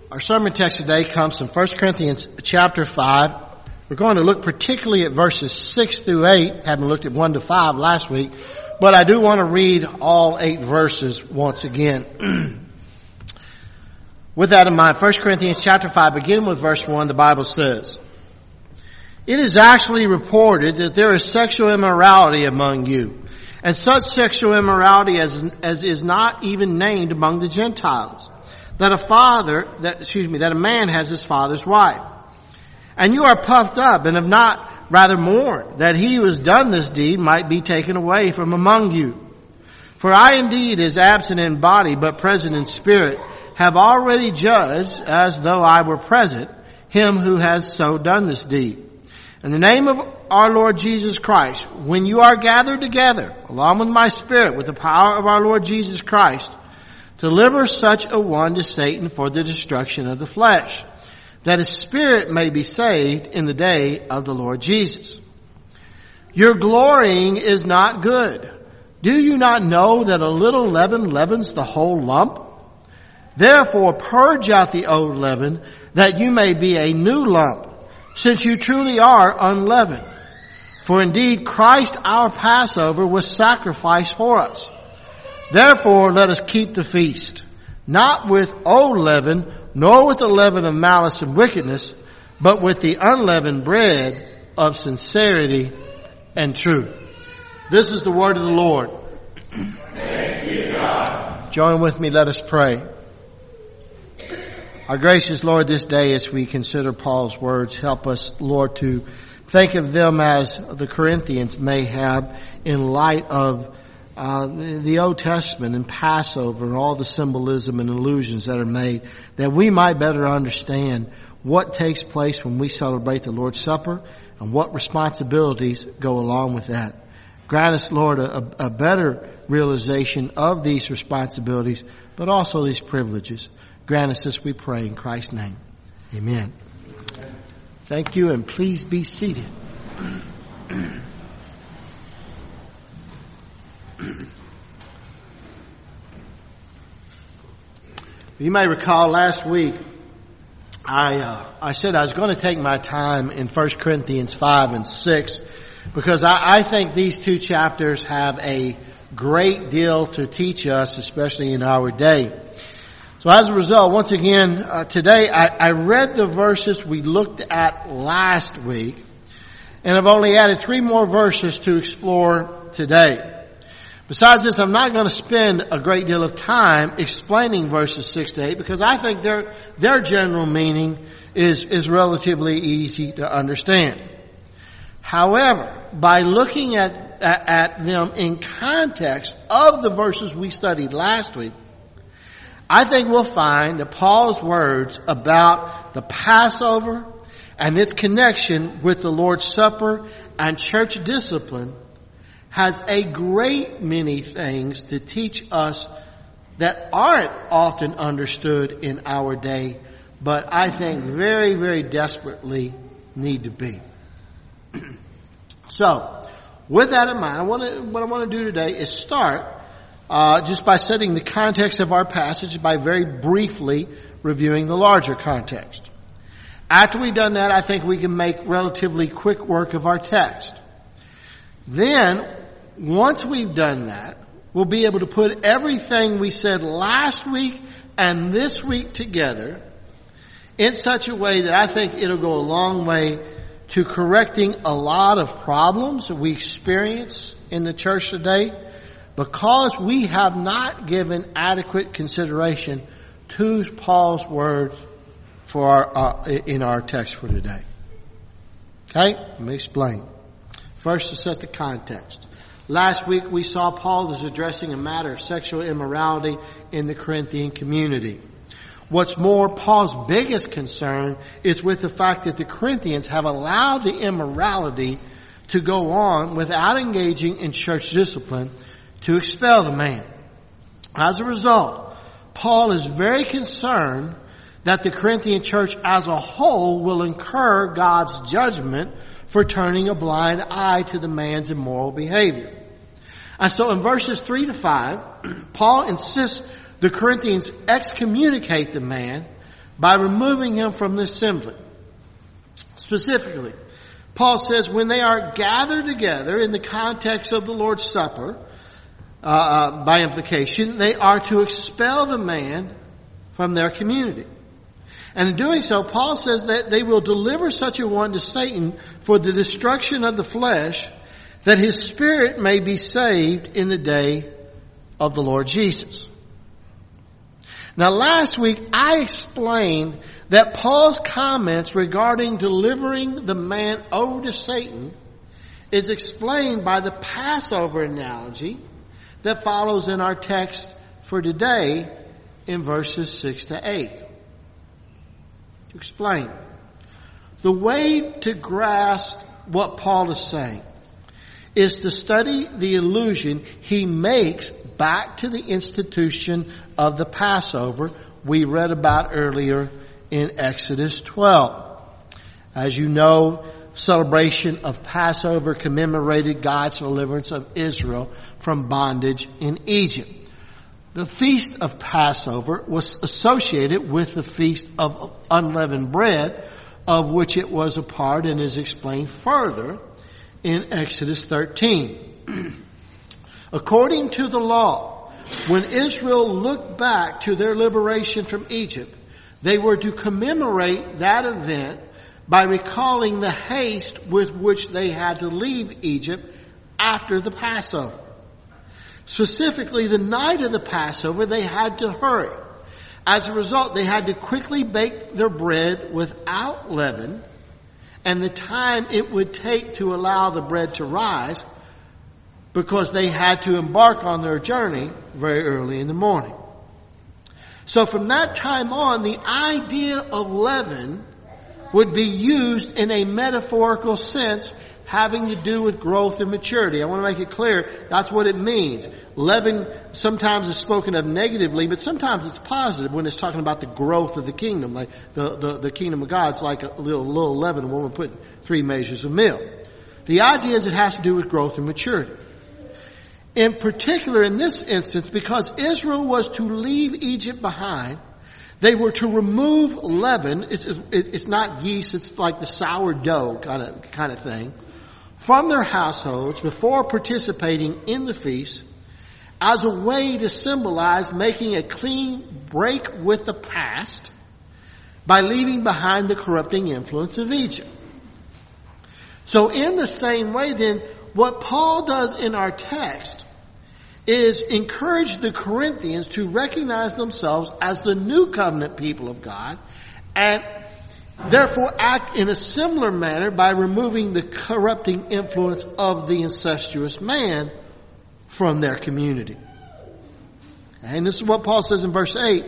Our sermon text today comes from 1 Corinthians chapter 5. We're going to look particularly at verses 6 through 8, having looked at 1 to 5 last week, but I do want to read all 8 verses once again. With that in mind, 1 Corinthians chapter 5, beginning with verse 1, the Bible says, "It is actually reported that there is sexual immorality among you, and such sexual immorality as is not even named among the Gentiles. That a man has his father's wife. And you are puffed up and have not rather mourned that he who has done this deed might be taken away from among you. For I indeed, as absent in body but present in spirit, have already judged, as though I were present, him who has so done this deed. In the name of our Lord Jesus Christ, when you are gathered together, along with my spirit, with the power of our Lord Jesus Christ, deliver such a one to Satan for the destruction of the flesh, that his spirit may be saved in the day of the Lord Jesus. Your glorying is not good. Do you not know that a little leaven leavens the whole lump? Therefore purge out the old leaven, that you may be a new lump, since you truly are unleavened. For indeed Christ our Passover was sacrificed for us. Therefore let us keep the feast, not with old leaven, nor with the leaven of malice and wickedness, but with the unleavened bread of sincerity and truth." This is the word of the Lord. Thanks be to God. Join with me, let us pray. Our gracious Lord, this day as we consider Paul's words, help us, Lord, to think of them as the Corinthians may have in light of the Old Testament and Passover and all the symbolism and allusions that are made, that we might better understand what takes place when we celebrate the Lord's Supper and what responsibilities go along with that. Grant us, Lord, a better realization of these responsibilities, but also these privileges. Grant us this, we pray, in Christ's name. Amen. Thank you, and please be seated. You may recall last week I said I was going to take my time in 1 Corinthians 5 and 6 because I think these two chapters have a great deal to teach us, especially in our day. So as a result, once again, today I read the verses we looked at last week, and I've only added 3 more verses to explore today. Besides this, I'm not going to spend a great deal of time explaining verses 6 to 8 because I think their general meaning is relatively easy to understand. However, by looking at them in context of the verses we studied last week, I think we'll find that Paul's words about the Passover and its connection with the Lord's Supper and church discipline has a great many things to teach us that aren't often understood in our day, but I think very, very desperately need to be. So, with that in mind, what I want to do today is start just by setting the context of our passage by very briefly reviewing the larger context. After we've done that, I think we can make relatively quick work of our text. Then, once we've done that, we'll be able to put everything we said last week and this week together in such a way that I think it'll go a long way to correcting a lot of problems that we experience in the church today because we have not given adequate consideration to Paul's words in our text for today. Okay? Let me explain. First, to set the context. Last week we saw Paul was addressing a matter of sexual immorality in the Corinthian community. What's more, Paul's biggest concern is with the fact that the Corinthians have allowed the immorality to go on without engaging in church discipline to expel the man. As a result, Paul is very concerned that the Corinthian church as a whole will incur God's judgment for turning a blind eye to the man's immoral behavior. And so in verses 3 to 5, Paul insists the Corinthians excommunicate the man by removing him from the assembly. Specifically, Paul says when they are gathered together in the context of the Lord's Supper, by implication, they are to expel the man from their community. And in doing so, Paul says that they will deliver such a one to Satan for the destruction of the flesh, that his spirit may be saved in the day of the Lord Jesus. Now last week I explained that Paul's comments regarding delivering the man over to Satan is explained by the Passover analogy that follows in our text for today in verses 6 to 8. To explain, the way to grasp what Paul is saying is to study the allusion he makes back to the institution of the Passover we read about earlier in Exodus 12. As you know, celebration of Passover commemorated God's deliverance of Israel from bondage in Egypt. The feast of Passover was associated with the feast of unleavened bread, of which it was a part and is explained further in Exodus 13. According to the law, when Israel looked back to their liberation from Egypt, they were to commemorate that event by recalling the haste with which they had to leave Egypt after the Passover. Specifically, the night of the Passover, they had to hurry. As a result, they had to quickly bake their bread without leaven, and the time it would take to allow the bread to rise, because they had to embark on their journey very early in the morning. So from that time on, the idea of leaven would be used in a metaphorical sense having to do with growth and maturity. I want to make it clear that's what it means. Leaven sometimes is spoken of negatively, but sometimes it's positive when it's talking about the growth of the kingdom. Like the kingdom of God's like a little leaven, a woman put 3 measures of meal. The idea is it has to do with growth and maturity. In particular, in this instance, because Israel was to leave Egypt behind, they were to remove leaven. It's not yeast, it's like the sourdough kind of thing, from their households before participating in the feast, as a way to symbolize making a clean break with the past by leaving behind the corrupting influence of Egypt. So in the same way then, what Paul does in our text is encourage the Corinthians to recognize themselves as the new covenant people of God and therefore act in a similar manner by removing the corrupting influence of the incestuous man from their community. And this is what Paul says in verse 8.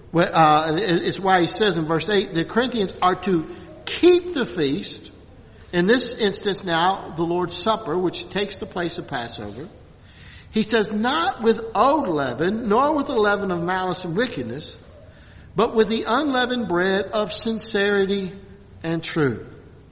It's why he says in verse 8, the Corinthians are to keep the feast. In this instance now, the Lord's Supper, which takes the place of Passover. He says, not with old leaven, nor with the leaven of malice and wickedness, but with the unleavened bread of sincerity and truth.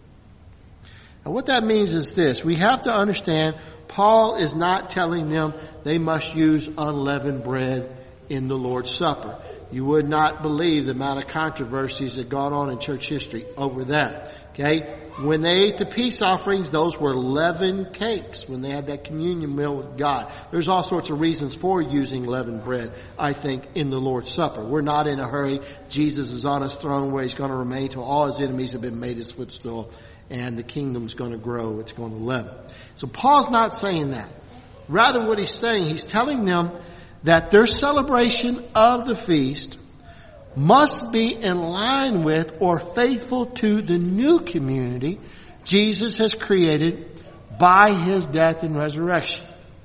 And what that means is this. We have to understand Paul is not telling them they must use unleavened bread in the Lord's Supper. You would not believe the amount of controversies that gone on in church history over that. Okay? When they ate the peace offerings, those were leavened cakes when they had that communion meal with God. There's all sorts of reasons for using leavened bread, I think, in the Lord's Supper. We're not in a hurry. Jesus is on his throne where he's going to remain till all his enemies have been made his footstool, and the kingdom's going to grow. It's going to leaven. So Paul's not saying that. Rather what he's saying, he's telling them that their celebration of the feast must be in line with or faithful to the new community Jesus has created by his death and resurrection.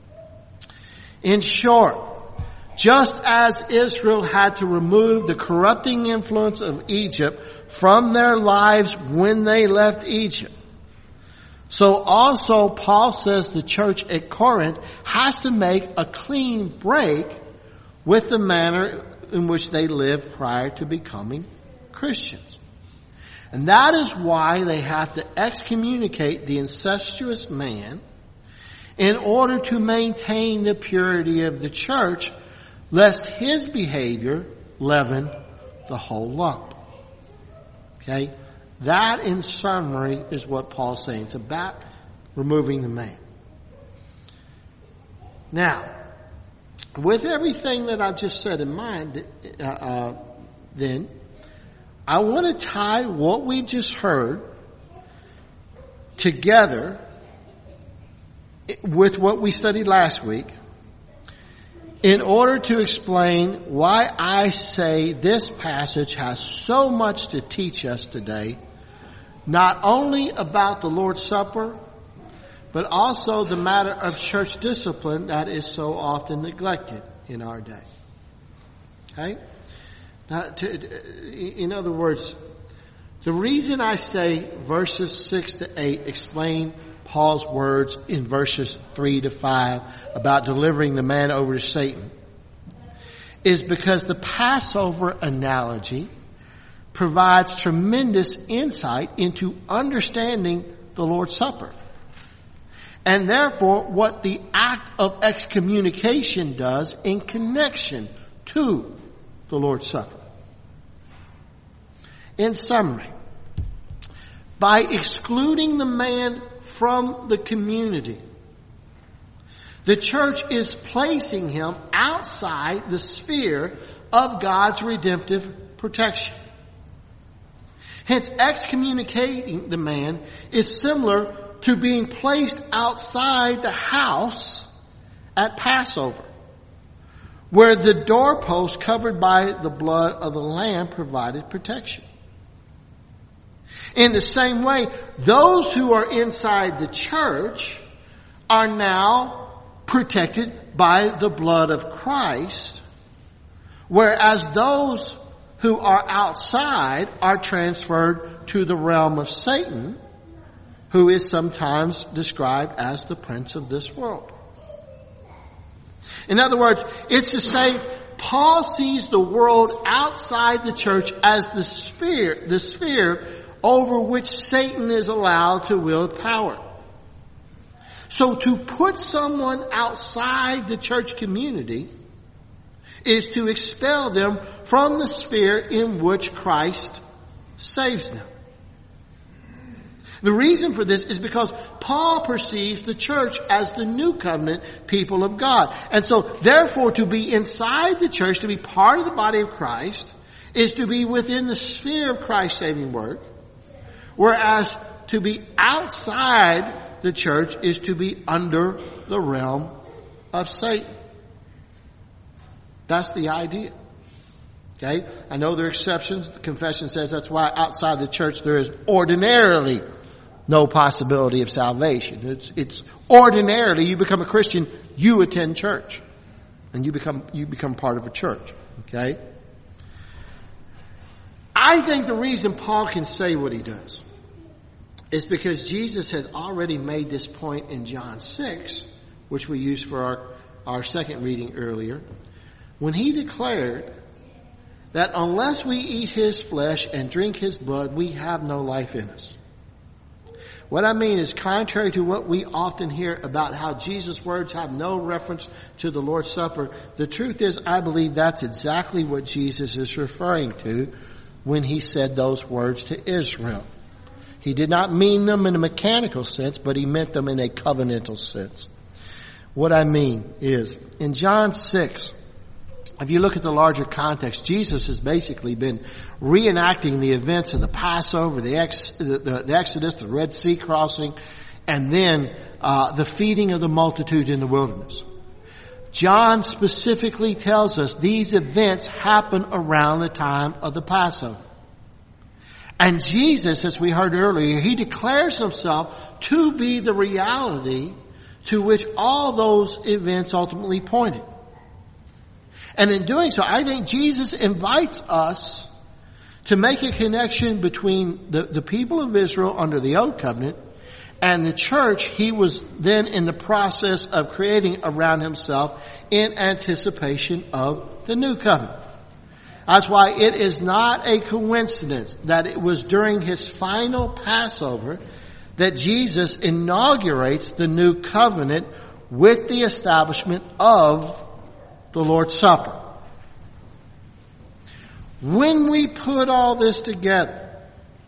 In short, just as Israel had to remove the corrupting influence of Egypt from their lives when they left Egypt, so also Paul says the church at Corinth has to make a clean break with the manner in which they lived prior to becoming Christians. And that is why they have to excommunicate the incestuous man in order to maintain the purity of the church, lest his behavior leaven the whole lump. Okay? That, in summary, is what Paul's saying. It's about removing the man. Now, with everything that I've just said in mind, then, I want to tie what we just heard together with what we studied last week in order to explain why I say this passage has so much to teach us today, not only about the Lord's Supper, but also the matter of church discipline that is so often neglected in our day. Okay? Now, in other words, the reason I say verses 6 to 8 explain Paul's words in verses 3 to 5 about delivering the man over to Satan is because the Passover analogy provides tremendous insight into understanding the Lord's Supper. And therefore, what the act of excommunication does in connection to the Lord's Supper. In summary, by excluding the man from the community, the church is placing him outside the sphere of God's redemptive protection. Hence, excommunicating the man is similar to being placed outside the house at Passover, where the doorpost covered by the blood of the lamb provided protection. In the same way, those who are inside the church are now protected by the blood of Christ, whereas those who are outside are transferred to the realm of Satan, who is sometimes described as the prince of this world. In other words, it's to say Paul sees the world outside the church as the sphere over which Satan is allowed to wield power. So to put someone outside the church community is to expel them from the sphere in which Christ saves them. The reason for this is because Paul perceives the church as the new covenant people of God. And so, therefore, to be inside the church, to be part of the body of Christ, is to be within the sphere of Christ's saving work. Whereas to be outside the church is to be under the realm of Satan. That's the idea. Okay? I know there are exceptions. The confession says that's why outside the church there is ordinarily no possibility of salvation. It's ordinarily you become a Christian, you attend church. And you become part of a church. Okay? I think the reason Paul can say what he does is because Jesus had already made this point in John 6, which we used for our second reading earlier, when he declared that unless we eat his flesh and drink his blood, we have no life in us. What I mean is, contrary to what we often hear about how Jesus' words have no reference to the Lord's Supper, the truth is, I believe that's exactly what Jesus is referring to when he said those words to Israel. He did not mean them in a mechanical sense, but he meant them in a covenantal sense. What I mean is, in John 6, if you look at the larger context, Jesus has basically been reenacting the events of the Passover, the Exodus, the Red Sea crossing, and then the feeding of the multitude in the wilderness. John specifically tells us these events happen around the time of the Passover. And Jesus, as we heard earlier, he declares himself to be the reality to which all those events ultimately pointed. And in doing so, I think Jesus invites us to make a connection between the people of Israel under the Old Covenant and the church he was then in the process of creating around himself in anticipation of the New Covenant. That's why it is not a coincidence that it was during his final Passover that Jesus inaugurates the New Covenant with the establishment of the Lord's Supper. When we put all this together,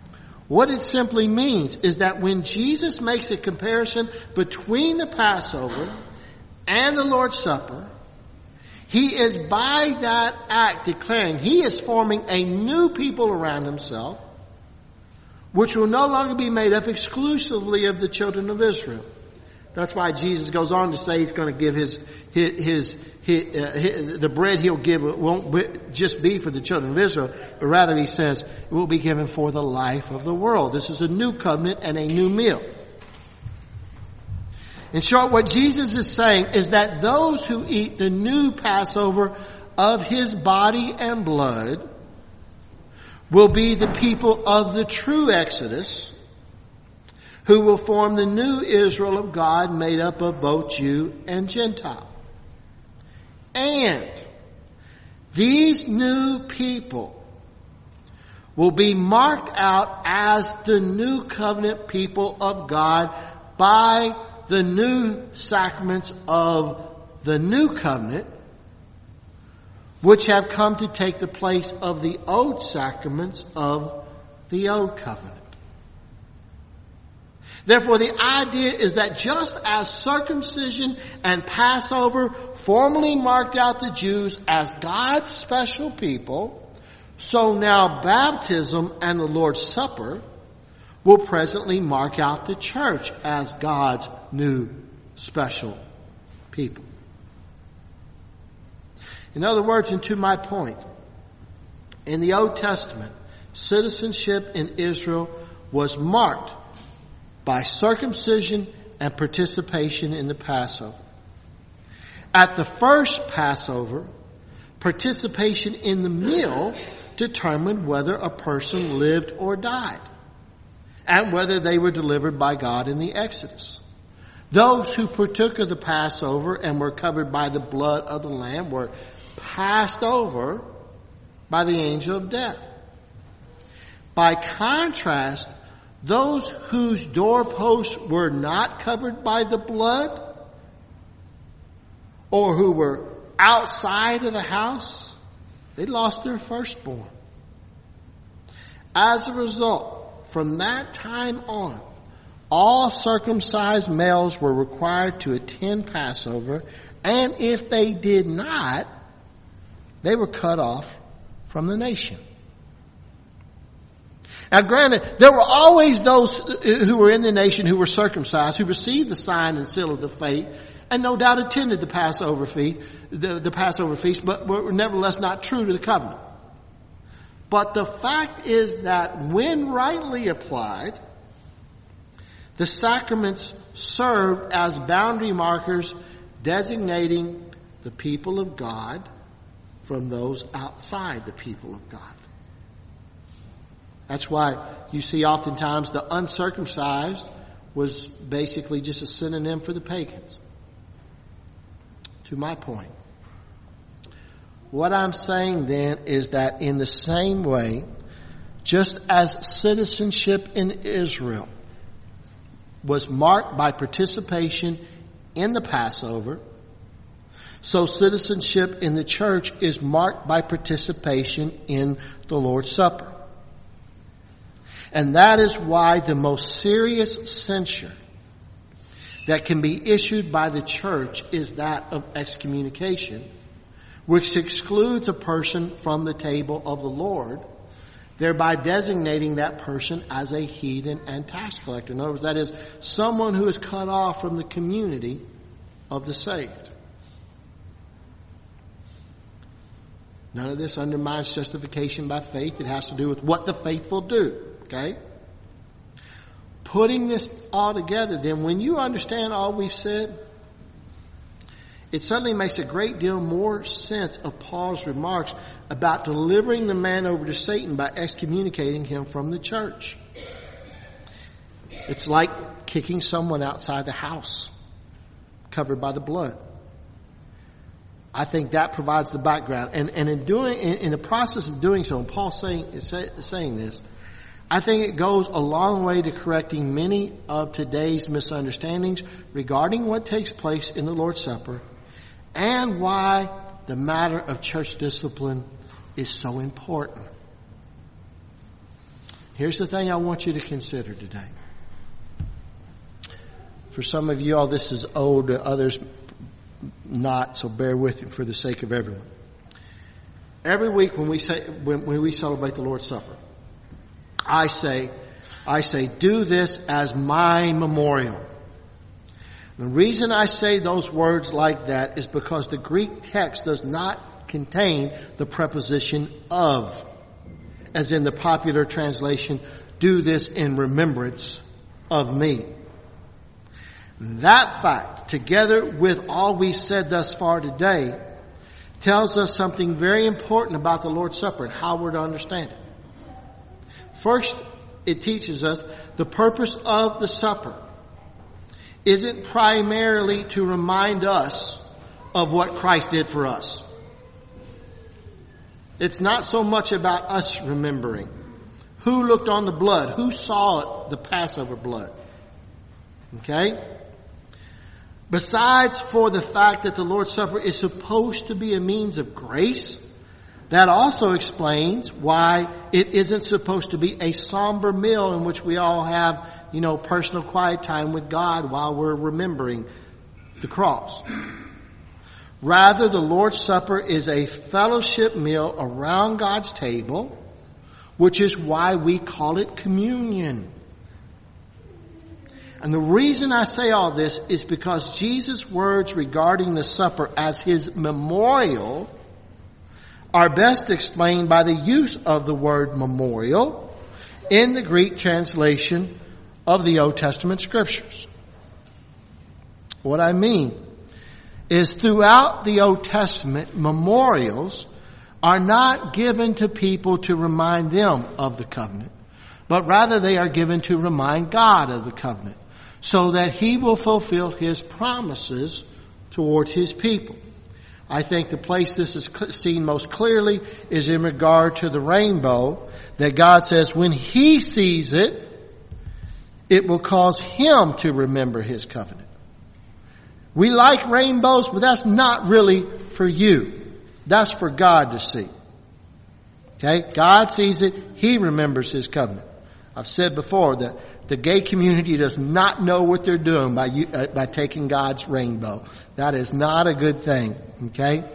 What it simply means is that when Jesus makes a comparison between the Passover and the Lord's Supper, he is by that act declaring he is forming a new people around himself, which will no longer be made up exclusively of the children of Israel. That's why Jesus goes on to say he's going to give the bread he'll give won't just be for the children of Israel, but rather he says it will be given for the life of the world. This is a new covenant and a new meal. In short, what Jesus is saying is that those who eat the new Passover of his body and blood will be the people of the true Exodus, who will form the new Israel of God made up of both Jew and Gentile. And these new people will be marked out as the new covenant people of God by the new sacraments of the new covenant, which have come to take the place of the old sacraments of the old covenant. Therefore, the idea is that just as circumcision and Passover formally marked out the Jews as God's special people, so now baptism and the Lord's Supper will presently mark out the church as God's new special people. In other words, and to my point, in the Old Testament, citizenship in Israel was marked by circumcision and participation in the Passover. At the first Passover, participation in the meal determined whether a person lived or died, and whether they were delivered by God in the Exodus. Those who partook of the Passover and were covered by the blood of the Lamb were passed over by the angel of death. By contrast, those whose doorposts were not covered by the blood, or who were outside of the house, they lost their firstborn. As a result, from that time on, all circumcised males were required to attend Passover, and if they did not, they were cut off from the nation. Now granted, there were always those who were in the nation who were circumcised, who received the sign and seal of the faith, and no doubt attended the Passover feast, but were nevertheless not true to the covenant. But the fact is that when rightly applied, the sacraments served as boundary markers designating the people of God from those outside the people of God. That's why you see oftentimes the uncircumcised was basically just a synonym for the pagans. To my point, what I'm saying then is that in the same way, just as citizenship in Israel was marked by participation in the Passover, so citizenship in the church is marked by participation in the Lord's Supper. And that is why the most serious censure that can be issued by the church is that of excommunication, which excludes a person from the table of the Lord, thereby designating that person as a heathen and tax collector. In other words, that is someone who is cut off from the community of the saved. None of this undermines justification by faith. It has to do with what the faithful do. Okay? Putting this all together, then, when you understand all we've said, it suddenly makes a great deal more sense of Paul's remarks about delivering the man over to Satan by excommunicating him from the church. It's like kicking someone outside the house, covered by the blood. I think that provides the background. And in the process of doing so, and Paul's saying this, I think it goes a long way to correcting many of today's misunderstandings regarding what takes place in the Lord's Supper and why the matter of church discipline is so important. Here's the thing I want you to consider today. For some of you all, this is old, to others not, so bear with it for the sake of everyone. Every week when we celebrate the Lord's Supper, I say, do this as my memorial. The reason I say those words like that is because the Greek text does not contain the preposition of, as in the popular translation, do this in remembrance of me. That fact, together with all we said thus far today, tells us something very important about the Lord's Supper and how we're to understand it. First, it teaches us the purpose of the supper isn't primarily to remind us of what Christ did for us. It's not so much about us remembering. Who looked on the blood? Who saw the Passover blood? Okay? Besides for the fact that the Lord's Supper is supposed to be a means of grace, that also explains why it isn't supposed to be a somber meal in which we all have, personal quiet time with God while we're remembering the cross. Rather, the Lord's Supper is a fellowship meal around God's table, which is why we call it communion. And the reason I say all this is because Jesus' words regarding the supper as his memorial are best explained by the use of the word memorial in the Greek translation of the Old Testament scriptures. What I mean is throughout the Old Testament, memorials are not given to people to remind them of the covenant, but rather they are given to remind God of the covenant, so that he will fulfill his promises towards his people. I think the place this is seen most clearly is in regard to the rainbow, that God says when he sees it, it will cause him to remember his covenant. We like rainbows, but that's not really for you. That's for God to see. Okay? God sees it. He remembers his covenant. I've said before that the gay community does not know what they're doing by taking God's rainbow. That is not a good thing. Okay?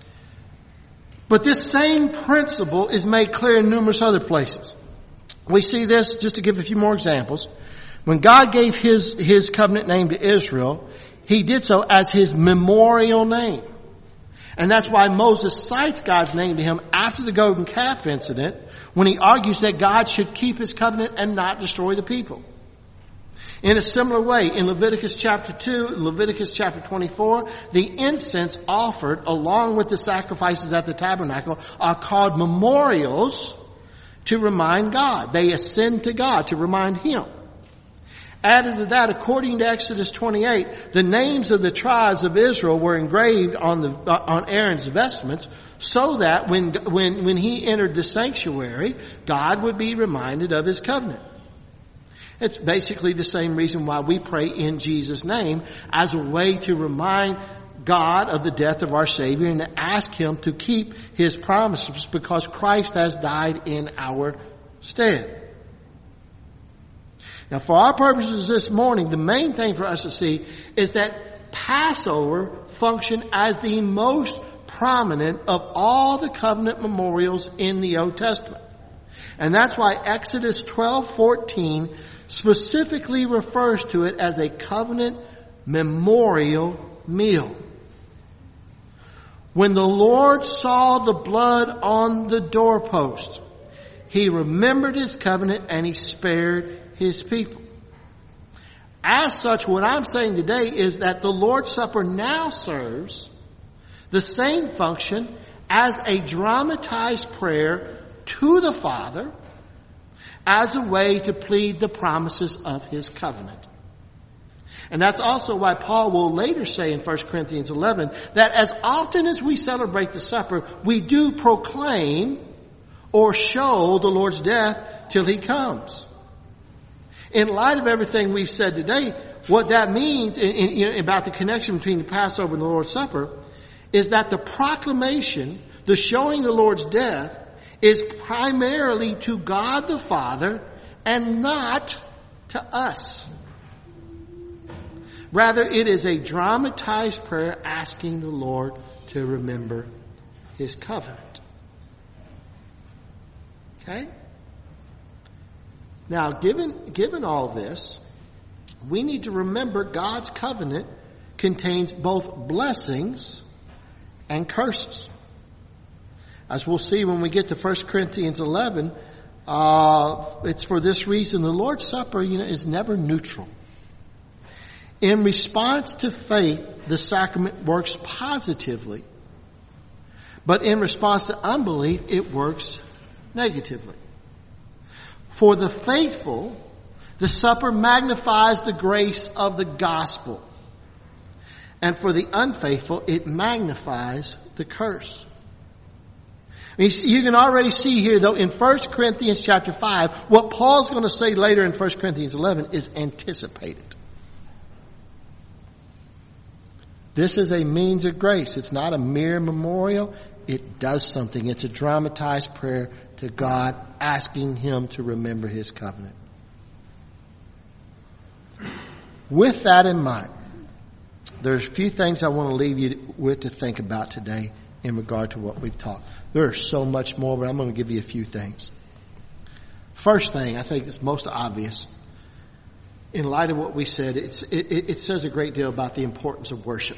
But this same principle is made clear in numerous other places. We see this, just to give a few more examples. When God gave his covenant name to Israel, he did so as his memorial name. And that's why Moses cites God's name to him after the golden calf incident, when he argues that God should keep his covenant and not destroy the people. In a similar way, in Leviticus chapter 2, Leviticus chapter 24, the incense offered along with the sacrifices at the tabernacle are called memorials to remind God. They ascend to God to remind him. Added to that, according to Exodus 28, the names of the tribes of Israel were engraved on Aaron's vestments, so that when he entered the sanctuary, God would be reminded of his covenant. It's basically the same reason why we pray in Jesus' name, as a way to remind God of the death of our Savior and to ask him to keep his promises, because Christ has died in our stead. Now, for our purposes this morning, the main thing for us to see is that Passover functioned as the most prominent of all the covenant memorials in the Old Testament. And that's why Exodus 12:14 specifically refers to it as a covenant memorial meal. When the Lord saw the blood on the doorpost, he remembered his covenant and he spared his people. As such, what I'm saying today is that the Lord's Supper now serves the same function as a dramatized prayer to the Father as a way to plead the promises of his covenant. And that's also why Paul will later say in 1 Corinthians 11 that as often as we celebrate the supper, we do proclaim or show the Lord's death till he comes. In light of everything we've said today, what that means about the connection between the Passover and the Lord's Supper is that the proclamation, the showing the Lord's death, is primarily to God the Father and not to us. Rather, it is a dramatized prayer asking the Lord to remember His covenant. Okay? Now, given all this, we need to remember God's covenant contains both blessings and curses. As we'll see when we get to 1 Corinthians 11, it's for this reason the Lord's Supper, is never neutral. In response to faith, the sacrament works positively. But in response to unbelief, it works negatively. For the faithful, the supper magnifies the grace of the gospel. And for the unfaithful, it magnifies the curse. You can already see here, though, in 1 Corinthians chapter 5, what Paul's going to say later in 1 Corinthians 11 is anticipated. This is a means of grace. It's not a mere memorial. It does something. It's a dramatized prayer to God, asking Him to remember His covenant. With that in mind, there's a few things I want to leave you with to think about today in regard to what we've taught. There's so much more, but I'm going to give you a few things. First thing, I think is most obvious. In light of what we said, it says a great deal about the importance of worship.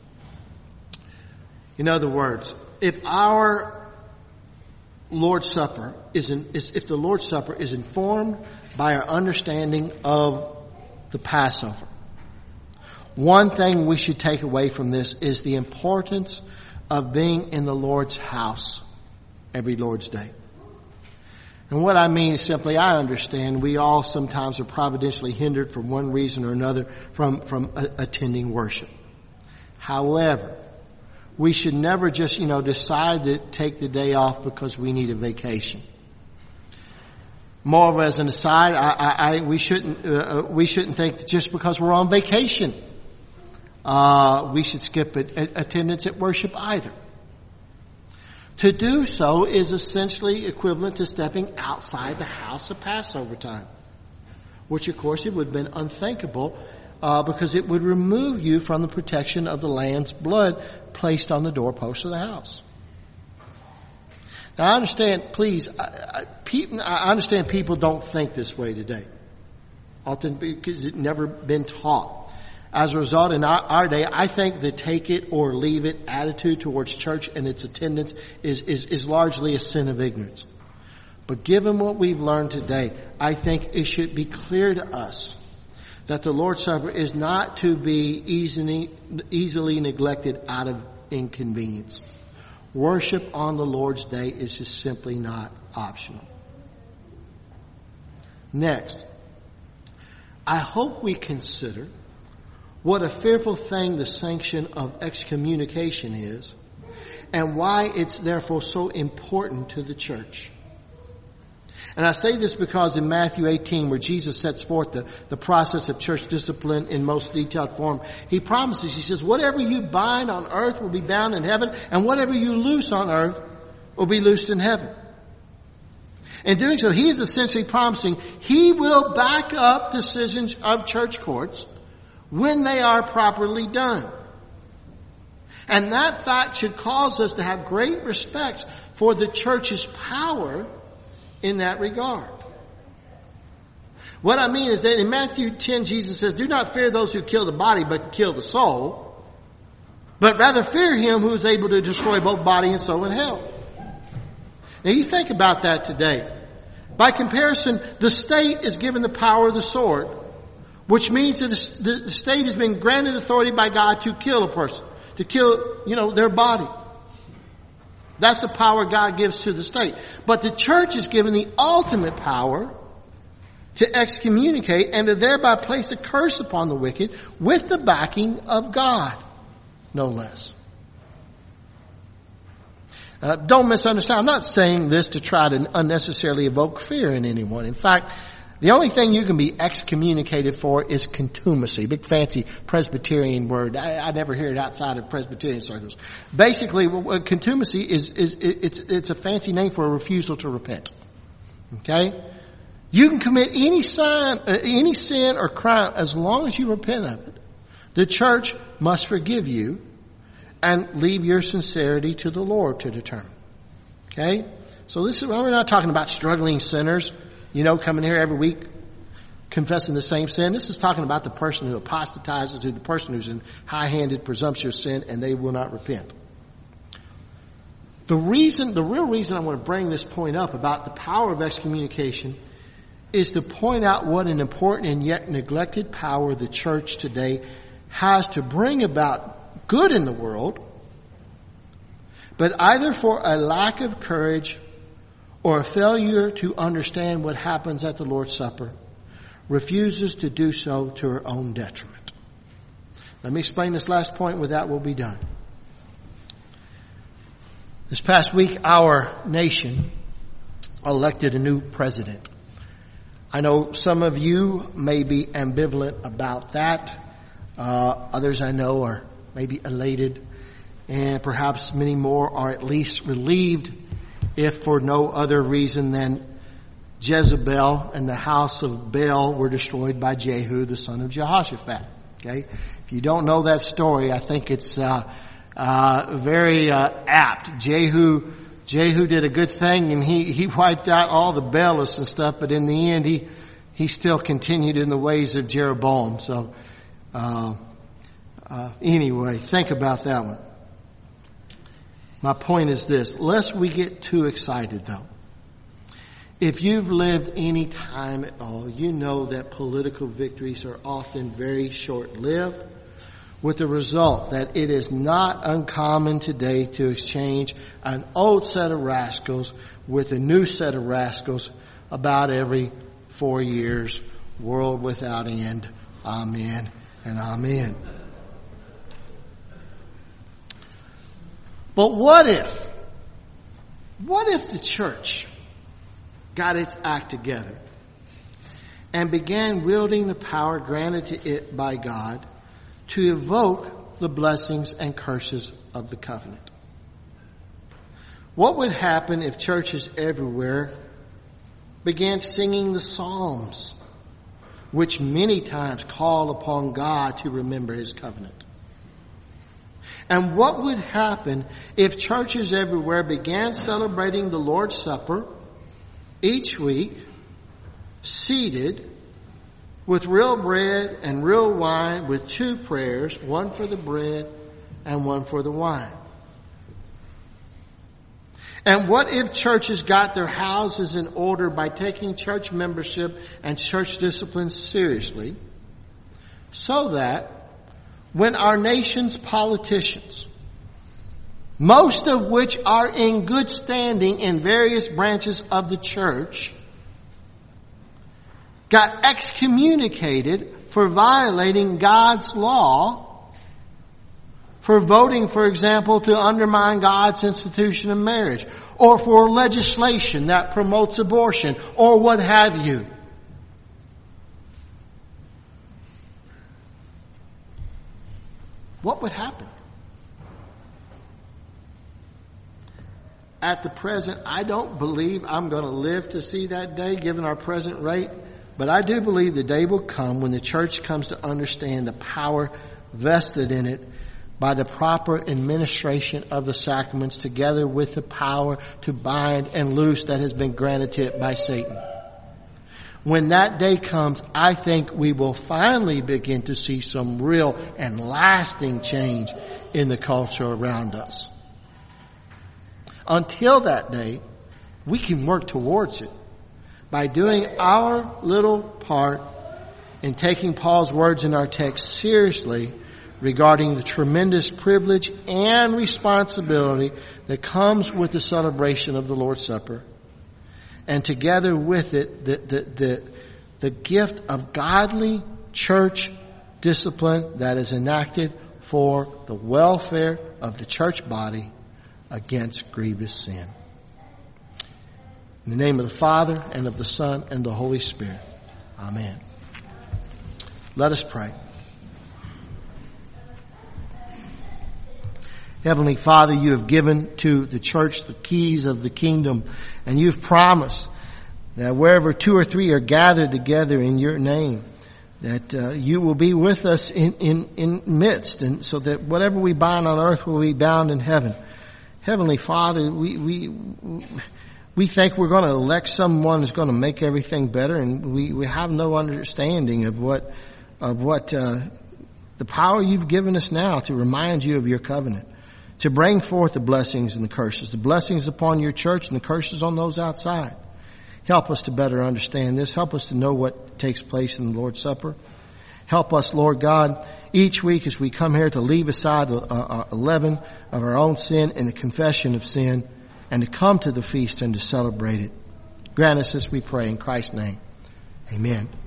In other words, if our Lord's Supper if the Lord's Supper is informed by our understanding of the Passover, one thing we should take away from this is the importance of being in the Lord's house every Lord's Day. And what I mean is simply, I understand we all sometimes are providentially hindered for one reason or another from attending worship. However, we should never just, decide to take the day off because we need a vacation. Moreover, as an aside, we shouldn't think that just because we're on vacation, we should skip attendance at worship either. To do so is essentially equivalent to stepping outside the house at Passover time, which of course it would have been unthinkable because it would remove you from the protection of the Lamb's blood placed on the doorpost of the house. Now I understand, please, I understand people don't think this way today, often because it's never been taught. As a result, in our day, I think the take it or leave it attitude towards church and its attendance is largely a sin of ignorance. But given what we've learned today, I think it should be clear to us that the Lord's Supper is not to be easily neglected out of inconvenience. Worship on the Lord's Day is just simply not optional. Next, I hope we consider what a fearful thing the sanction of excommunication is, and why it's therefore so important to the church. And I say this because in Matthew 18, where Jesus sets forth the process of church discipline in most detailed form, He promises, He says, whatever you bind on earth will be bound in heaven, and whatever you loose on earth will be loosed in heaven. In doing so, He is essentially promising He will back up decisions of church courts when they are properly done. And that fact should cause us to have great respect for the church's power in that regard. What I mean is that in Matthew 10, Jesus says, do not fear those who kill the body, but kill the soul, but rather fear Him who is able to destroy both body and soul in hell. Now you think about that today. By comparison, the state is given the power of the sword, which means that the state has been granted authority by God to kill a person, to kill, their body. That's the power God gives to the state. But the church is given the ultimate power to excommunicate and to thereby place a curse upon the wicked with the backing of God, no less. Don't misunderstand. I'm not saying this to try to unnecessarily evoke fear in anyone. In fact, the only thing you can be excommunicated for is contumacy. Big fancy Presbyterian word. I never hear it outside of Presbyterian circles. Basically, contumacy it's a fancy name for a refusal to repent. Okay? You can commit any sin or crime as long as you repent of it. The church must forgive you and leave your sincerity to the Lord to determine. Okay? So we're not talking about struggling sinners, coming here every week confessing the same sin. This is talking about the person who apostatizes, the person who's in high-handed, presumptuous sin, and they will not repent. The real reason I want to bring this point up about the power of excommunication is to point out what an important and yet neglected power the church today has to bring about good in the world, but either for a lack of courage or a failure to understand what happens at the Lord's Supper, refuses to do so to her own detriment. Let me explain this last point. With that, we'll be done. This past week, our nation elected a new president. I know some of you may be ambivalent about that. Others I know are maybe elated, and perhaps many more are at least relieved, if for no other reason than Jezebel and the house of Baal were destroyed by Jehu, the son of Jehoshaphat. Okay? If you don't know that story, I think it's very apt. Jehu did a good thing, and he wiped out all the Baalists and stuff, but in the end he still continued in the ways of Jeroboam. So anyway, think about that one. My point is this: lest we get too excited, though. If you've lived any time at all, you know that political victories are often very short-lived, with the result that it is not uncommon today to exchange an old set of rascals with a new set of rascals about every 4 years, world without end. Amen and amen. But what if the church got its act together and began wielding the power granted to it by God to evoke the blessings and curses of the covenant? What would happen if churches everywhere began singing the Psalms, which many times call upon God to remember His covenant? And what would happen if churches everywhere began celebrating the Lord's Supper each week, seated with real bread and real wine, with 2 prayers, one for the bread and one for the wine? And what if churches got their houses in order by taking church membership and church discipline seriously, so that when our nation's politicians, most of which are in good standing in various branches of the church, got excommunicated for violating God's law, for voting, for example, to undermine God's institution of marriage, or for legislation that promotes abortion, or what have you? What would happen? At the present, I don't believe I'm going to live to see that day, given our present rate. But I do believe the day will come when the church comes to understand the power vested in it by the proper administration of the sacraments, together with the power to bind and loose that has been granted to it by Satan. When that day comes, I think we will finally begin to see some real and lasting change in the culture around us. Until that day, we can work towards it by doing our little part in taking Paul's words in our text seriously regarding the tremendous privilege and responsibility that comes with the celebration of the Lord's Supper. And together with it, the gift of godly church discipline that is enacted for the welfare of the church body against grievous sin. In the name of the Father, and of the Son, and the Holy Spirit. Amen. Let us pray. Heavenly Father, you have given to the church the keys of the kingdom, and you've promised that wherever 2 or 3 are gathered together in your name, that you will be with us in midst, and so that whatever we bind on earth will be bound in heaven. Heavenly Father, we think we're going to elect someone who's going to make everything better, and we have no understanding of what the power you've given us now to remind you of your covenant, to bring forth the blessings and the curses, the blessings upon your church and the curses on those outside. Help us to better understand this. Help us to know what takes place in the Lord's Supper. Help us, Lord God, each week as we come here to leave aside the leaven of our own sin and the confession of sin, and to come to the feast and to celebrate it. Grant us this, we pray, in Christ's name. Amen.